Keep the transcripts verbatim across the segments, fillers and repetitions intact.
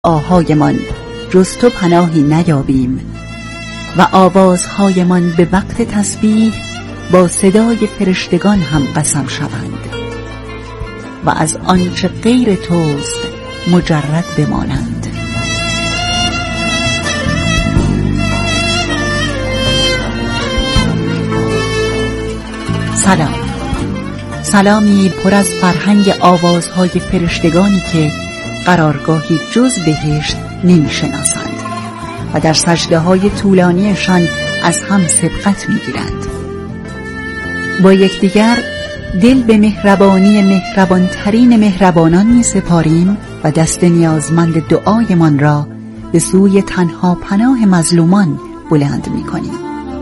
آهایمان جز تو پناهی نیابیم و آوازهایمان به وقت تسبیح با صدای فرشتگان هم قسم شوند و از آنچه غیر توست مجرد بمانند. سلام، سلامی پر از فرهنگ آوازهای فرشتگانی که قرارگاهی جز بهشت نمی شناسند و در سجده های طولانیشان از هم سبقت می گیرند. با یکدیگر دل به مهربانی مهربانترین مهربانان می سپاریم و دست نیازمند دعایمان را به سوی تنها پناه مظلومان بلند می کنیم.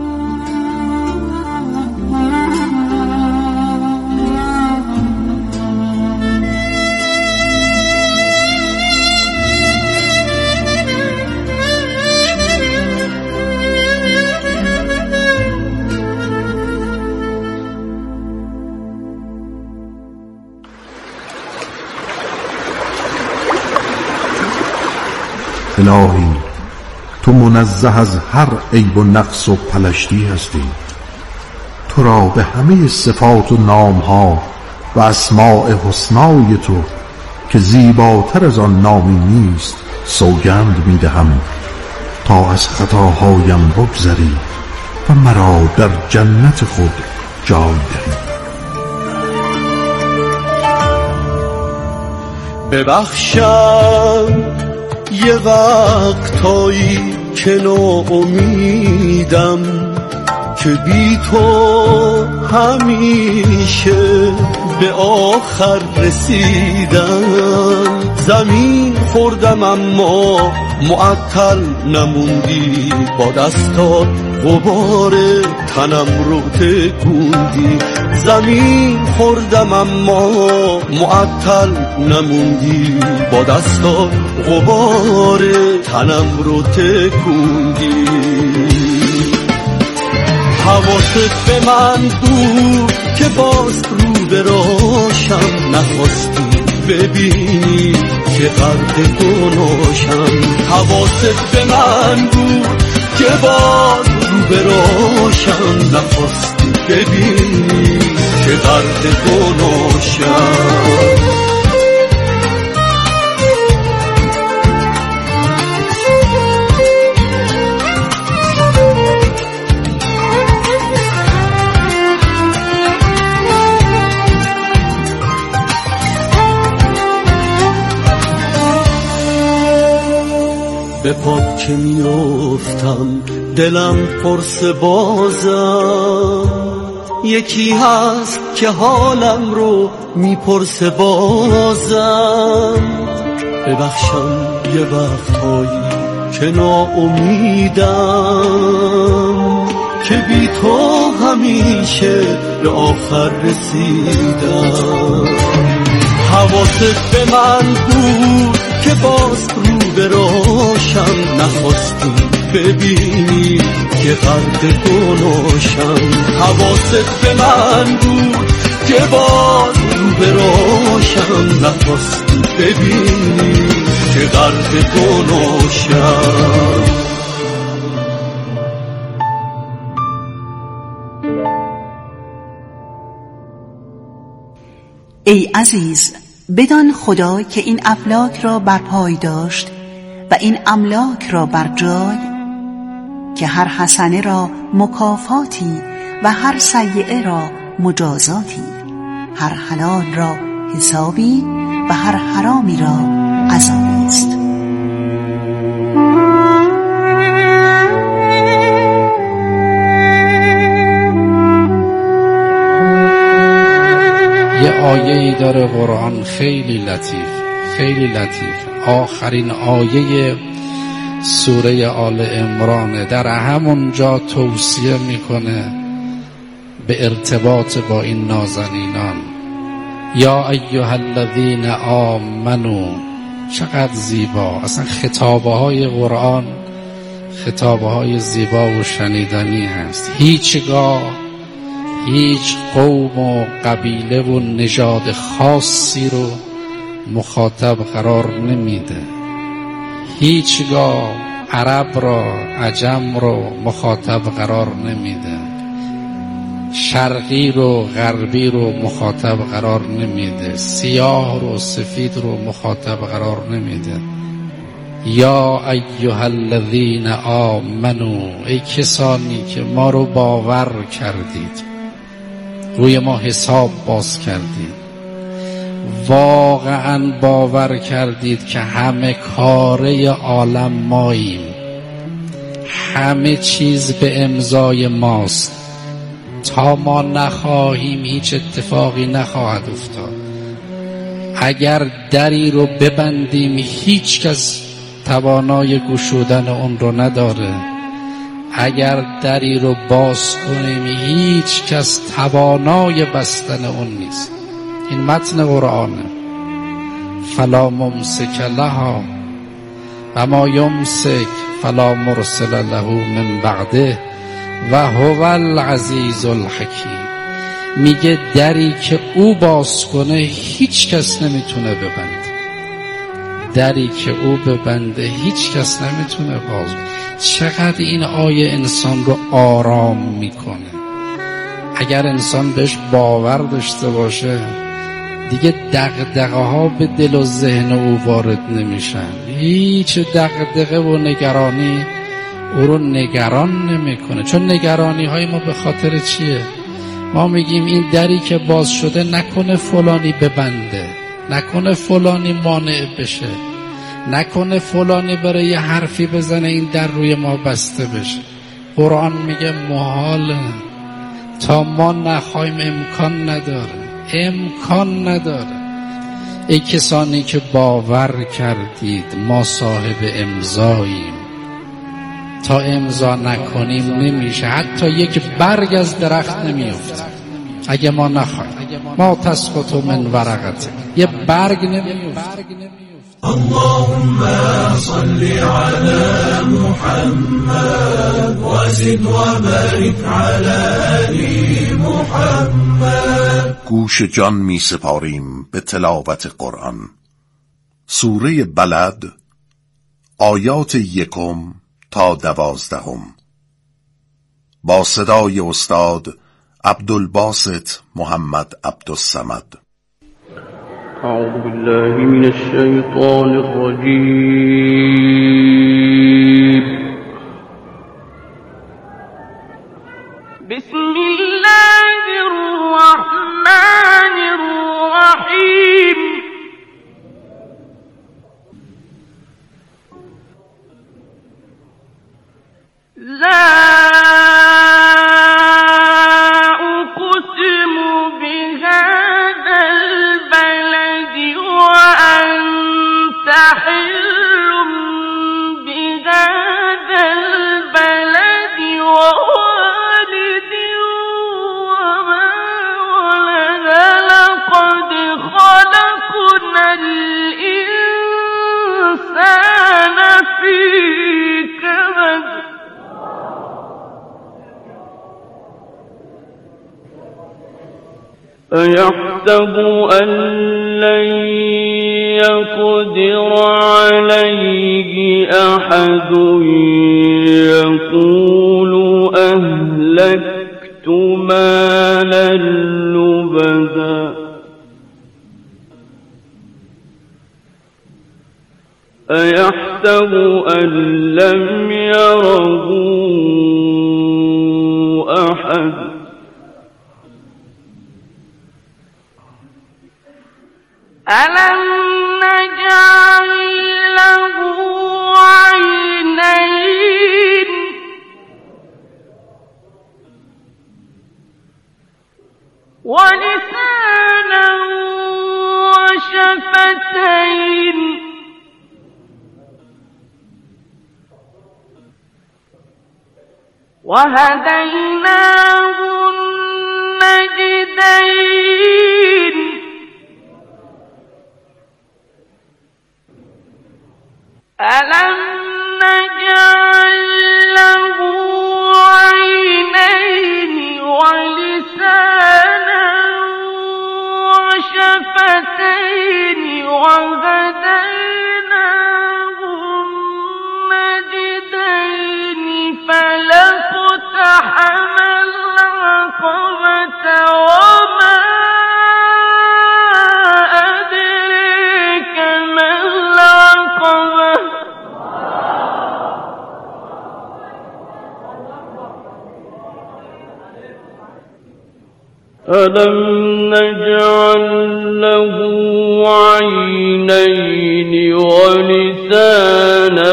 الهی تو منزه از هر عیب و نقص و پلشتی هستی. تو را به همه صفات و نامها و اسماء حسنای تو که زیباتر از آن نامی نیست سوگند می دهم تا از خطاهایم بگذری و مرا در جنت خود جای دهی. ببخشم یه وقتایی که ناامیدم که بی تو همیشه به آخر رسیدم. زمین خوردم اما معطل نموندی، با دستات غبار تنم رو تکوندی. زمین خوردم اما معطل نموندی، با دستات غبار تنم رو تکوندی. حواست به من بود که باز رو به راشم نخواستی ببینی که غرق گناهشم. حواست به من بود که باز رو به راشم نخواستی ببینی که غرق گناهشم. به پاک که می افتم دلم پرس بازم، یکی هست که حالم رو می پرس بازم. ببخشم یه وقتایی که ناامیدم که بی تو همیشه به آخر رسیدم. حواست به من بود که باز رو به راشم نخواستی ببینی که غرق گناهشم. حواست به من بود که باز رو به راشم نخواستی ببینی که غرق گناهشم. ای عزیز، بدان خدا که این افلاک را بر پای داشت و این املاک را بر جای، که هر حسنه را مکافاتی و هر سیئه را مجازاتی، هر حلال را حسابی و هر حرامی را عذابی است. یه آیه‌ای داره قرآن خیلی لطیف خیلی لطیف، آخرین آیه سوره آل عمران. در همون جا توصیه میکنه به ارتباط با این نازنینان. یا ایها الذین آمنو. چقدر زیبا، اصلا خطابه های قرآن خطابه های زیبا و شنیدنی هست. هیچگاه هیچ قوم و قبیله و نژاد خاصی رو مخاطب قرار نمیده. هیچگاه عرب را عجم رو مخاطب قرار نمیده، شرقی رو غربی رو مخاطب قرار نمیده، سیاه رو سفید رو مخاطب قرار نمیده. یا ایها الذین آمنو، ای کسانی که ما رو باور کردید، روی ما حساب باز کردید، واقعا باور کردید که همه کاره عالم ماییم، همه چیز به امضای ماست، تا ما نخواهیم هیچ اتفاقی نخواهد افتاد. اگر دری رو ببندیم هیچ کس توانای گشودن اون رو نداره، اگر دری رو باز کنیم هیچ کس توانای بستن اون نیست. این متن قرآنه. فلا ممسک لها و ما یمسک فلا مرسل له من بعده و هو العزیز الحکیم. میگه دری که او باز کنه هیچ کس نمیتونه ببنده، دری که او ببنده هیچ کس نمیتونه باز. چقدر این آیه انسان رو آرام میکنه. اگر انسان بهش باور داشته باشه دیگه دغدغه ها به دل و ذهن او وارد نمیشن، هیچ دغدغه و نگرانی او رو نگران نمیکنه. چون نگرانی های ما به خاطر چیه؟ ما میگیم این دری که باز شده نکنه فلانی ببنده، نکنه فلانی مانع بشه، نکنه فلانی برای یه حرفی بزنه این در روی ما بسته بشه. قرآن میگه محاله، تا ما نخوایم امکان نداره، امکان نداره. ای کسانی که باور کردید ما صاحب امضاییم، تا امضا نکنیم نمیشه، حتی یک برگ از درخت نمیفته اگه ما نخوایم. ما تسقط من ورقته، یه برگ نمیفته. اللهم صل على محمد وزد وبارك على آل محمد. گوش جان می سپاریم به تلاوت قرآن. سوره بلد، آیات یکم تا دوازدهم، با صدای استاد عبدالباسط محمد عبدالصمد. أعوذ بالله من الشيطان الرجيم. بسم الله الرحمن الرحيم. لا أيحسب أن لن يقدر عليه أحد، يقول أهلكت مالا لبدا، أيحسب أن لم يره أحد. ألم نجعل له عينين ولسانا وشفتين وهديناه النجدين. ألم نجعل له عينين ولسانا وشفتين وهديناه ألم نجعل له عينين ولسانا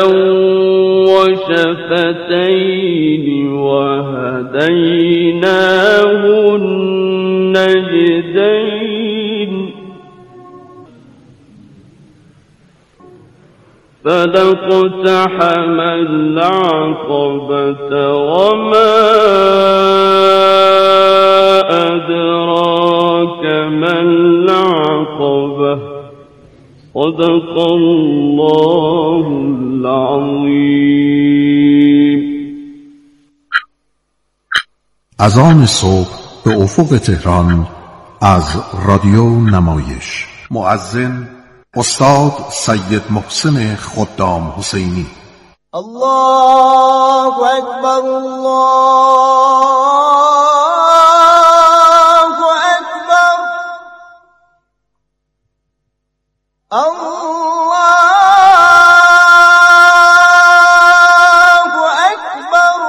وشفتين وهديناه النجدين فلاقتحم العقبة وما أدراك ما العقبة صدق الله العظيم. اذان صبح به افق تهران از رادیو نمایش. مؤذن استاد سید محسن خدام حسینی. الله اکبر الله اکبر الله اکبر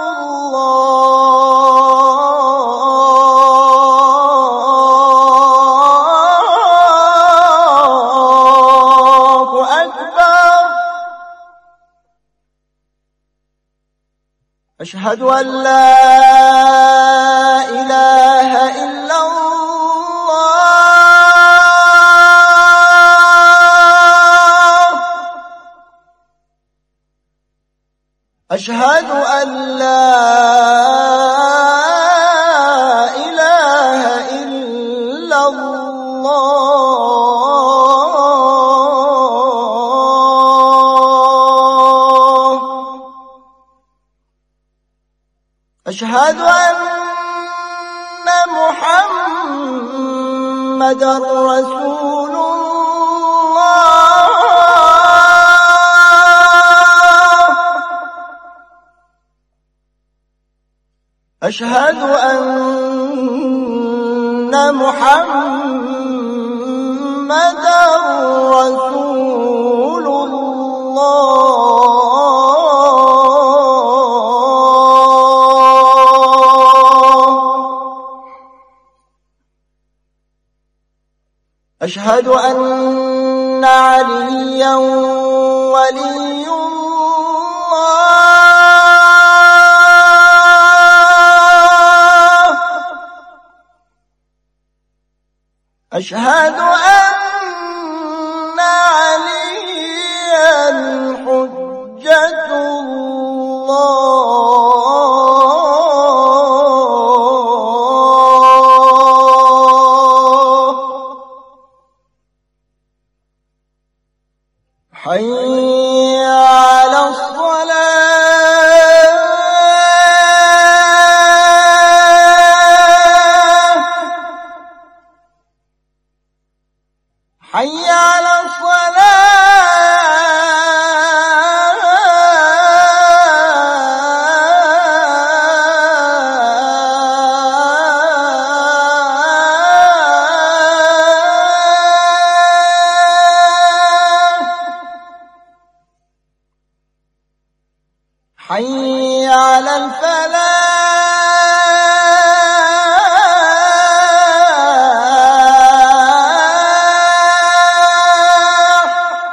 الله اکبر. أشهد أن لا إله إلا الله. أشهد أن لا إله إلا الله. أشهد أن محمدًا رسول الله. أشهد أن محمدًا رسول الله. أشهد أن عليا ولي الله. أشهد أن عليا حجة الله. حي على الصلاة. حي على حي على الفلاح.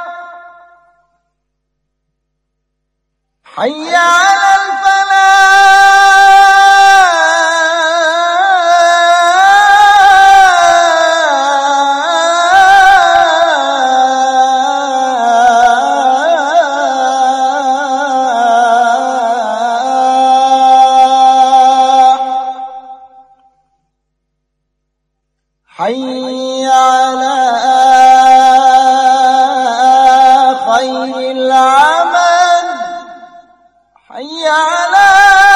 حي على حي على خير العمل. حي على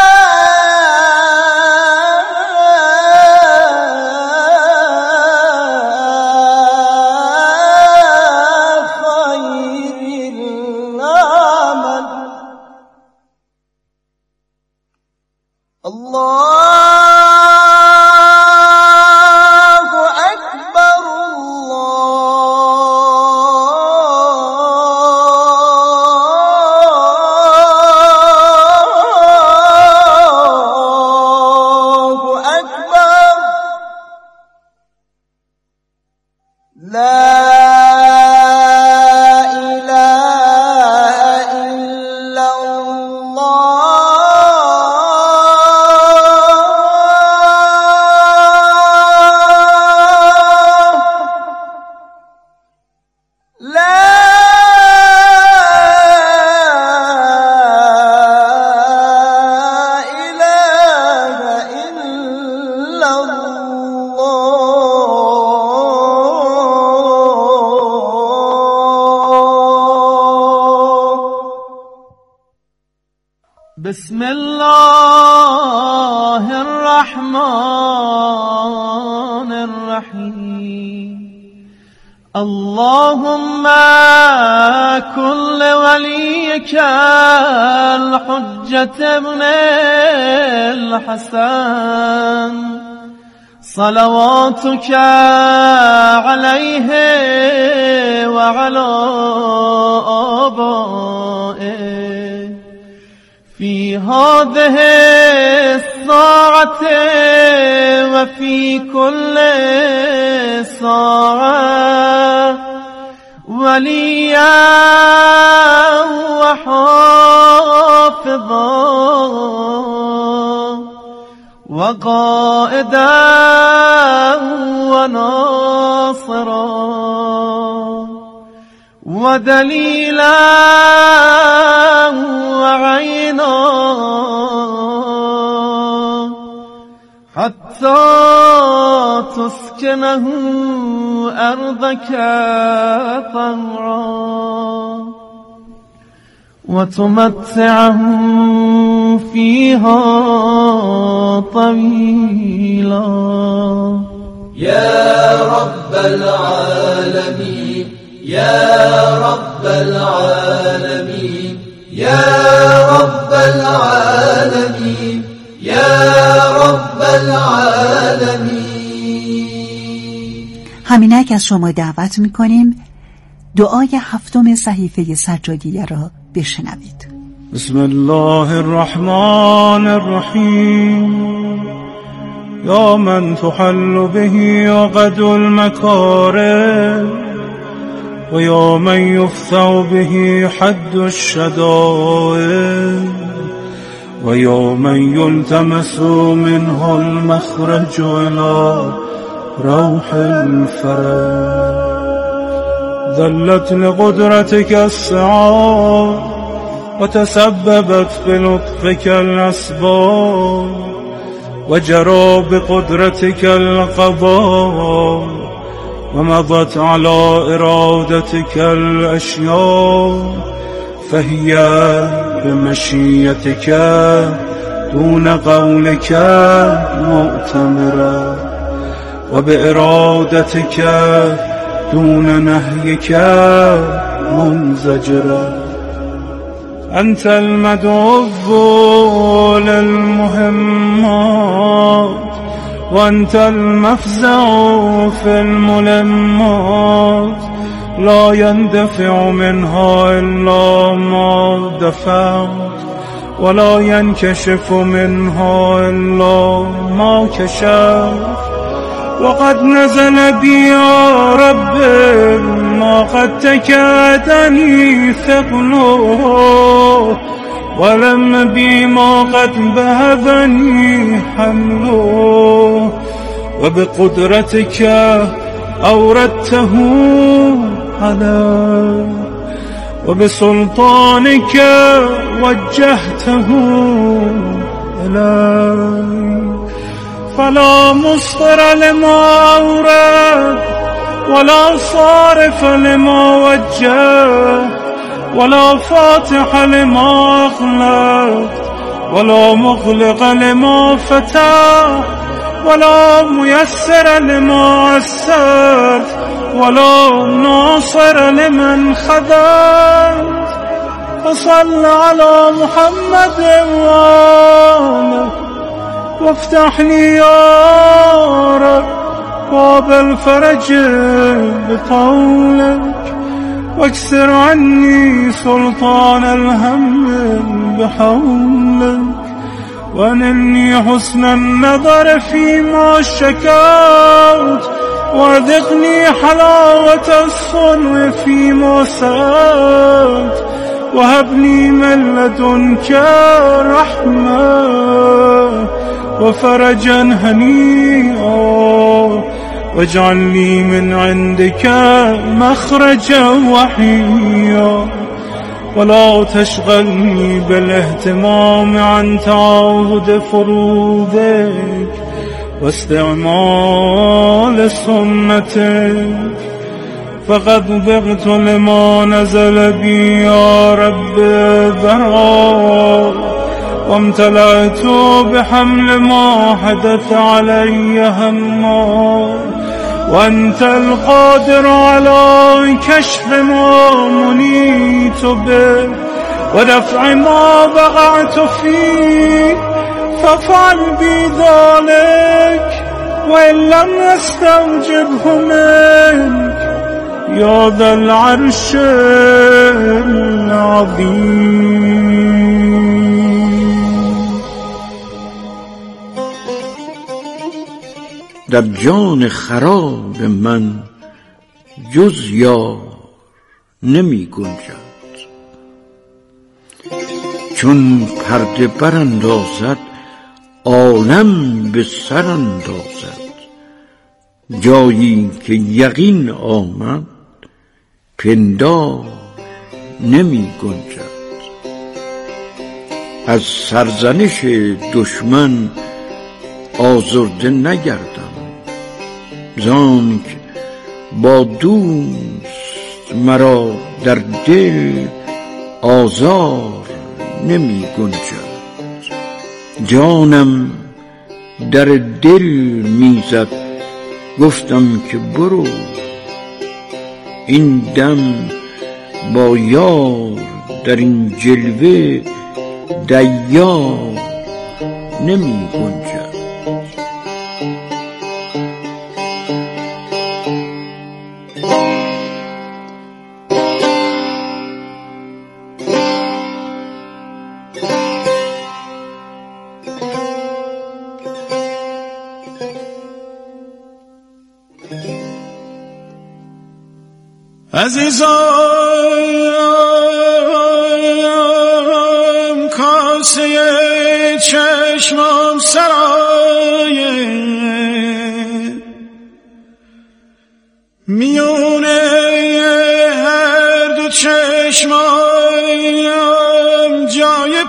خير العمل. الله بسم الله الرحمن الرحيم اللهم كل وليك الحجة ابن الحسن صلواتك عليه وعلى آبائه في هذه الساعة وفي كل ساعة وليا وحافظا وقائدا وناصرا ودليلا وعينا حتى تسكنه أرضك طوعا وتمتعه فيها طويلا يا رب العالمين يا رب العالمين يا رب العالمين يا رب العالمين. همینک از شما دعوت میکنیم دعای هفتم صحیفه سجادیه را بشنوید. بسم الله الرحمن الرحیم یا من تحل به عقد المکارم و یا من یفتح به حد الشدائد و یا من یلتمس منه المخرج الى روح الفرج ذلت لقدرتك السعاد وتسببت بلطفك الأسباب وجرى بقدرتك القضاء ومضت على إرادتك الأشياء فهي بمشيتك دون قولك مؤتمرة وبإرادتك دون نهيك منزجرة أنت المدعو للمهمات وأنت المفزع في الملمات لا يندفع منها إلا ما دفعت ولا ينكشف منها إلا ما كشفت وقد نزل بي يا رب ما قد تكادني ثقله ولم بي ما قد بهذني حمله وبقدرتك أوردته علي وبسلطانك وجهته إلي فلا مصدر لما أورد ولا صارف لما وجه ولا فاتح لما أغلق ولا مغلق لما فتح ولا ميسر لما عسر ولا ناصر لمن خذل فصل على محمد وآله وافتح لي يا رب باب الفرج بقولك واكسر عني سلطان الهم بحولك وانني حسن النظر فيما شكوت وارزقني حلاوة الصنع فيما سألت وهبني من لدنك رحمة وفرجا هنيئا واجعل لي من عندك مخرجا وحيا ولا تشغلني بالاهتمام عن تعاهد فروضك واستعمال سنتك فقد بغت لما نزل بي يا رب ذرا وامتلأت بحمل ما حدث علي هما وأنت القادر على كشف ما منيت به ودفع ما وقعت فيه فافعل بي ذلك وإن لم يستوجبه منك يا ذا العرش العظیم. در جان خراب من جز یار نمی گنجد، چون پرده براندازد عالم به سر اندازد. جایی که یقین آمد پندار نمی گنجد. از سرزنش دشمن آزرده نگردم، زانک با دوست مرا در دل آزار نمی گنجد. جانم در دل میزد، گفتم که برو، این دم با یار در این جلوه دیار نمی گنجد. عزیزم کاسه چشمم سرایه، میونه هر دو چشمم جای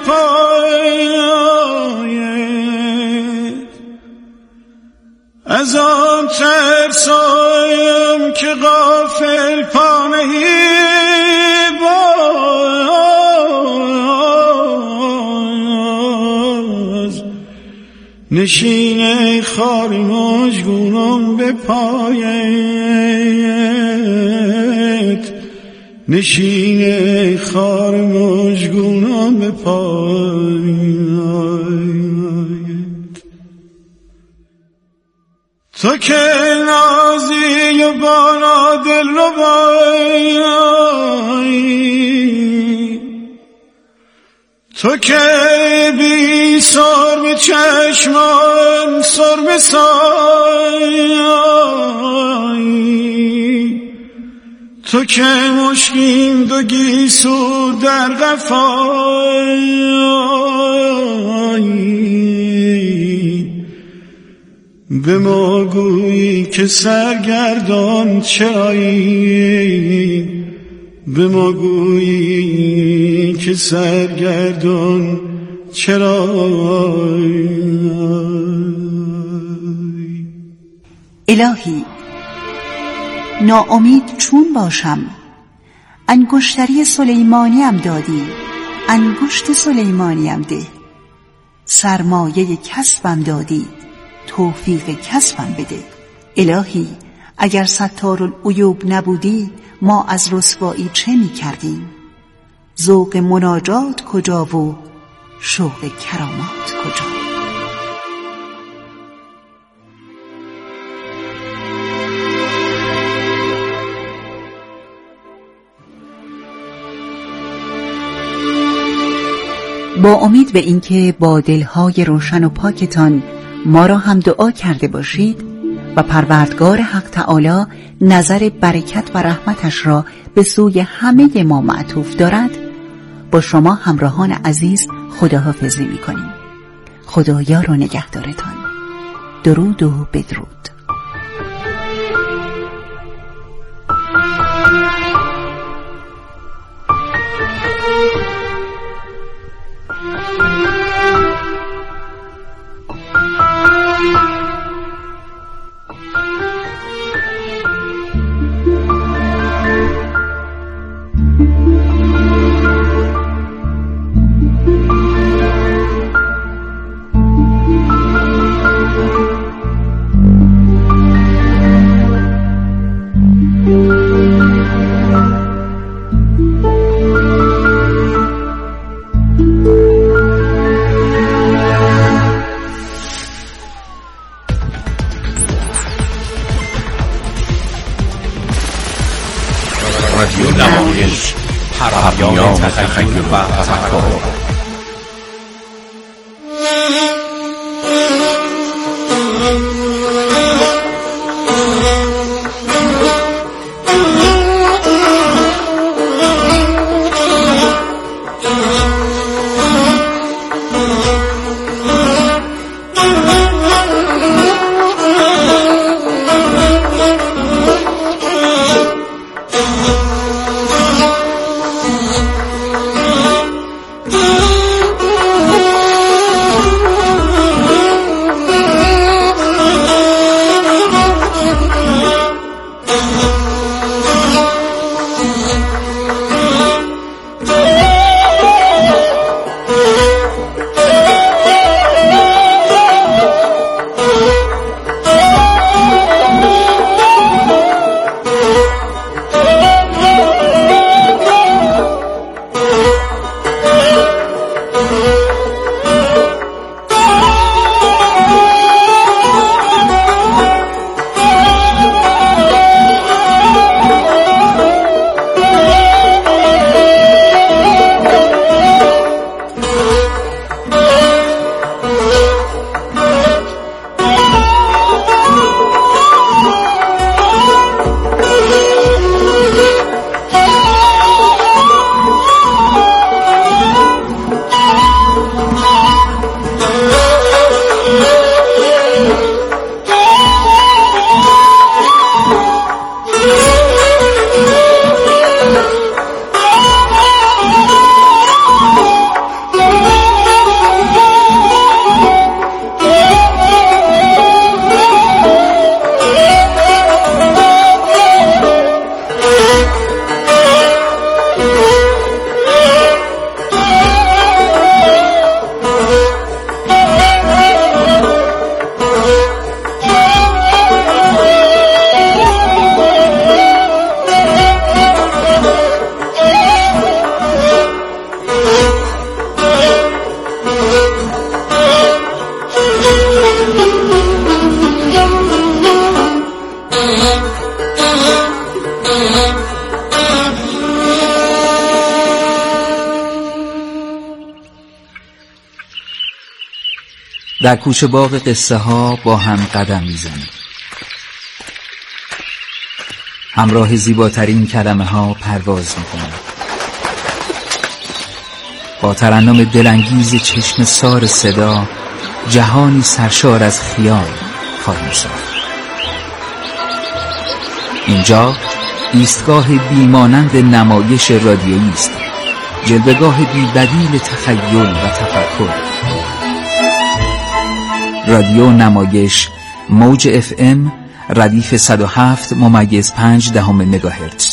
پایه، از آن ترسایم که غافل پا نهی باز، نشین خاری مژگونم به پایت، نشین خار مژگونم به پایت. تو که نازی و بانا دل رو بایی، تو که بی سرم چشمان سرم سایی، تو که مشکین دو گیسو در قفایی، به ما گویی که سرگردان چرایی، به ما گویی که سرگردان چرایی. الهی ناامید چون باشم، انگشتری سلیمانیم دادی، انگشت سلیمانیم ده، سرمایه کسبم دادی، توفیق کسبم بده. الهی اگر ستارالعیوب نبودی ما از رسوایی چه می کردیم؟ ذوق مناجات کجا و شوق کرامات کجا؟ با امید به اینکه با دلهای روشن و پاکتان ما را هم دعا کرده باشید و پروردگار حق تعالی نظر برکت و رحمتش را به سوی همه ما معطوف دارد، با شما همراهان عزیز خداحافظی می‌کنیم. خدایار و نگهدارتان. درود و بدرود. وفا. در کوچه باغ قصه ها با هم قدم میزنیم. همراه زیباترین کلمه ها پرواز میکنیم. با ترنم دلانگیز چشم سار صدا جهانی سرشار از خیال خواهیم ساخت. اینجا ایستگاه بیمانند نمایش رادیویی است، جلوه‌گاه بی‌بدیل تخیل و تفکر. رادیو نمایش موج اف ام ردیف صد و هفت ممیز پنج دهم مگاهرتز.